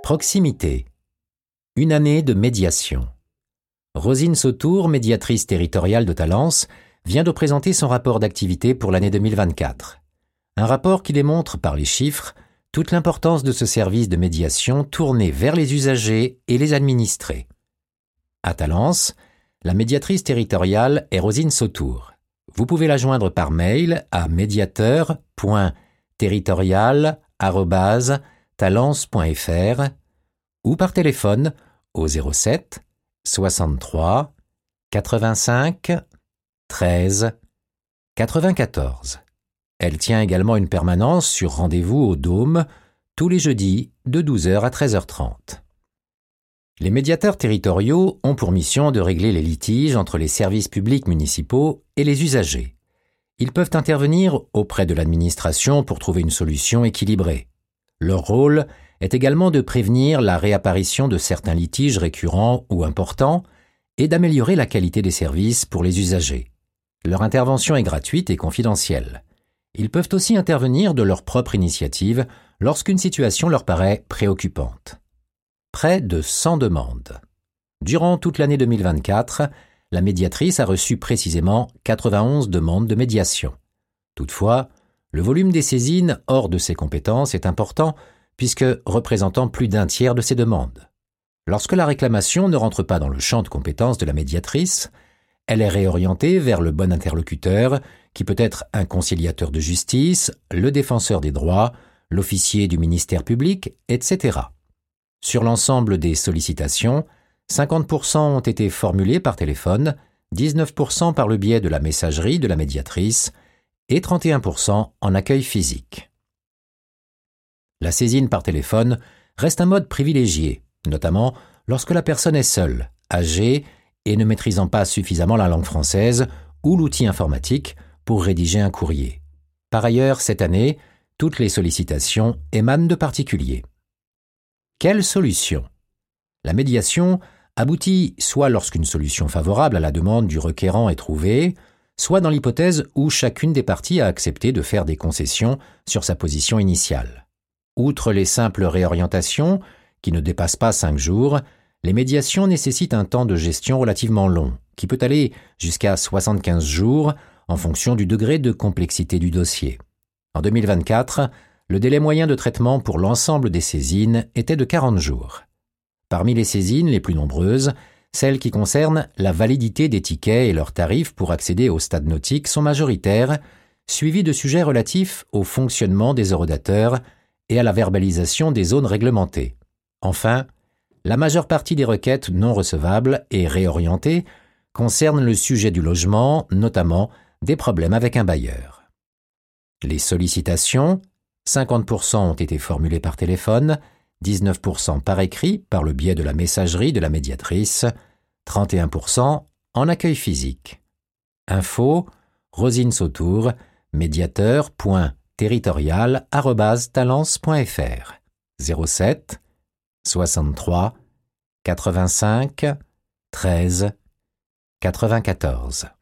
Proximité. Une année de médiation. Rosine Sautour, médiatrice territoriale de Talence, vient de présenter son rapport d'activité pour l'année 2024. Un rapport qui démontre par les chiffres toute l'importance de ce service de médiation tourné vers les usagers et les administrés. À Talence, la médiatrice territoriale est Rosine Sautour. Vous pouvez la joindre par mail à médiateur.territorial@talence.fr ou par téléphone au 07 63 85 13 94. Elle tient également une permanence sur rendez-vous au Dôme tous les jeudis de 12h à 13h30. Les médiateurs territoriaux ont pour mission de régler les litiges entre les services publics municipaux et les usagers. Ils peuvent intervenir auprès de l'administration pour trouver une solution équilibrée. Leur rôle est également de prévenir la réapparition de certains litiges récurrents ou importants et d'améliorer la qualité des services pour les usagers. Leur intervention est gratuite et confidentielle. Ils peuvent aussi intervenir de leur propre initiative lorsqu'une situation leur paraît préoccupante. Près de 100 demandes. Durant toute l'année 2024, la médiatrice a reçu précisément 91 demandes de médiation. Toutefois, le volume des saisines hors de ses compétences est important puisque représentant plus d'un tiers de ces demandes. Lorsque la réclamation ne rentre pas dans le champ de compétences de la médiatrice, elle est réorientée vers le bon interlocuteur, qui peut être un conciliateur de justice, le défenseur des droits, l'officier du ministère public, etc. Sur l'ensemble des sollicitations, 50% ont été formulées par téléphone, 19% par le biais de la messagerie de la médiatrice et 31% en accueil physique. La saisine par téléphone reste un mode privilégié, notamment lorsque la personne est seule, âgée et ne maîtrisant pas suffisamment la langue française ou l'outil informatique pour rédiger un courrier. Par ailleurs, cette année, toutes les sollicitations émanent de particuliers. Quelle solution ? La médiation aboutit soit lorsqu'une solution favorable à la demande du requérant est trouvée, soit dans l'hypothèse où chacune des parties a accepté de faire des concessions sur sa position initiale. Outre les simples réorientations, qui ne dépassent pas 5 jours, les médiations nécessitent un temps de gestion relativement long, qui peut aller jusqu'à 75 jours en fonction du degré de complexité du dossier. En 2024, le délai moyen de traitement pour l'ensemble des saisines était de 40 jours. Parmi les saisines les plus nombreuses, celles qui concernent la validité des tickets et leurs tarifs pour accéder au stade nautique sont majoritaires, suivies de sujets relatifs au fonctionnement des horodateurs et à la verbalisation des zones réglementées. Enfin, la majeure partie des requêtes non recevables et réorientées concernent le sujet du logement, notamment des problèmes avec un bailleur. Les sollicitations, 50% ont été formulées par téléphone, 19% par écrit par le biais de la messagerie de la médiatrice, 31% en accueil physique. Info, Rosine Sautour, médiateur.territorial@talence.fr 07 63 85 13 94.